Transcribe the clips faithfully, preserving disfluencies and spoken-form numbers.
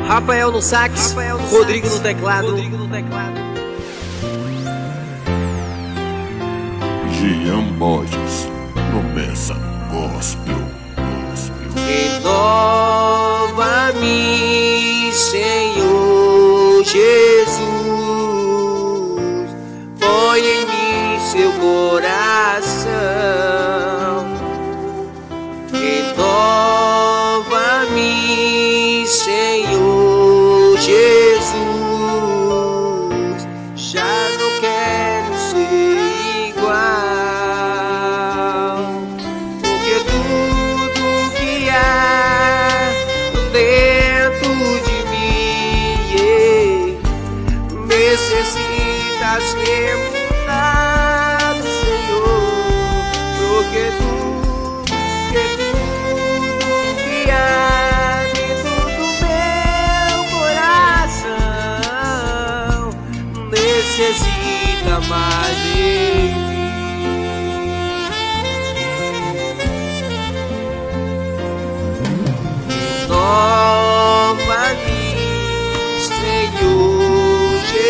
Rafael no sax, Rafael no Rodrigo, sax no teclado. Rodrigo no teclado. Jean Borges, promessa gospel, gospel. Renova-me, Senhor Jesus, põe em mim seu coração. Renova-me, Senhor Jesus, já não quero ser igual, porque tudo que há dentro de mim yeah, necessita ser mudado, Senhor, porque tudo, que tudo que há dentro do meu coração necessita mais de ti. Renova-me, Senhor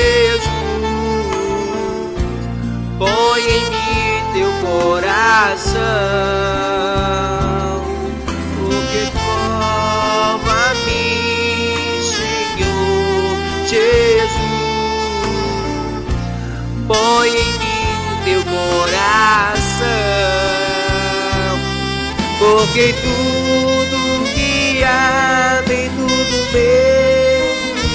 Jesus, põe em mim teu coração, porque renova-me, Senhor Jesus, põe em mim teu coração, porque tudo que há dentro do meu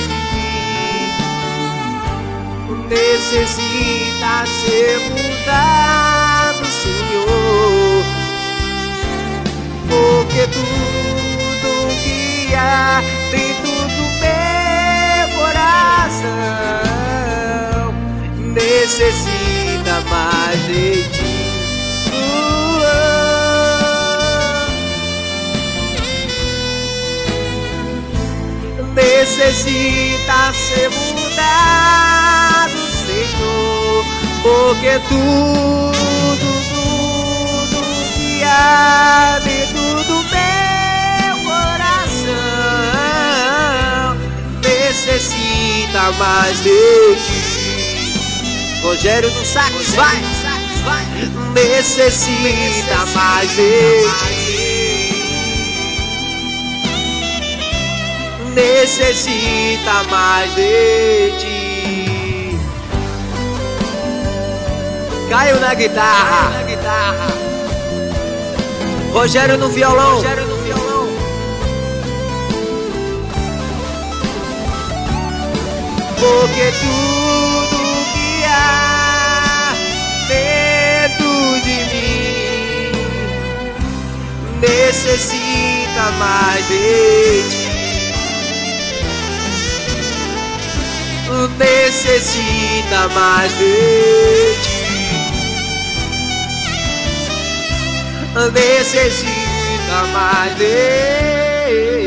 necessita ser mudado, Senhor, porque tudo que há dentro do meu coração necessita mais de ti. Necessita ser mudado, Senhor, porque tudo, tudo que há dentro do meu coração necessita mais de ti. Rogério no sax, vai, vai, necessita mais de ti. Necessita mais de ti. Caio na guitarra, na guitarra. Rogério no violão, Rogério no violão. Porque tudo que há dentro de mim necessita mais de ti. Necessita mais de ti. Necessita mais de ti.